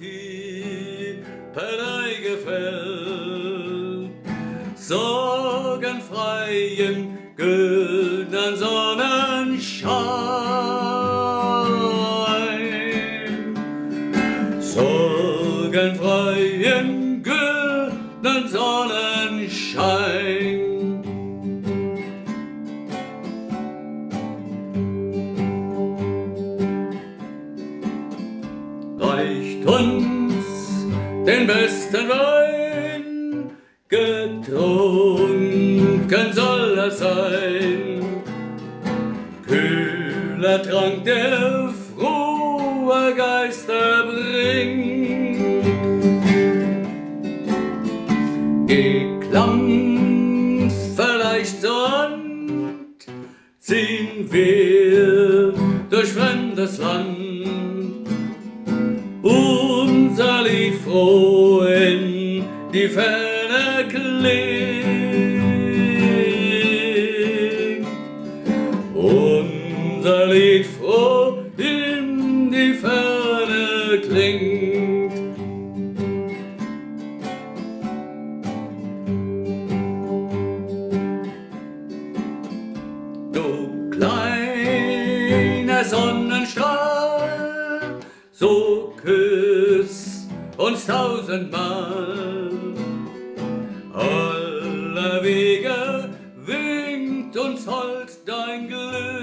die Partei gefällt, sorgenfrei im güldenen Sonnenschein, sorgenfrei im güldenen Sonnenschein. Reicht uns den besten Wein, getrunken soll er sein. Kühler Trank, der frohe Geister bringt. Geklang vielleicht so an, ziehen wir durch fremdes Land. Unser Lied froh in die Ferne klingt. Unser Lied froh in die Ferne klingt. Du kleiner Sonnenstrahl, so küss uns tausendmal. Aller Wege winkt uns hold dein Glück.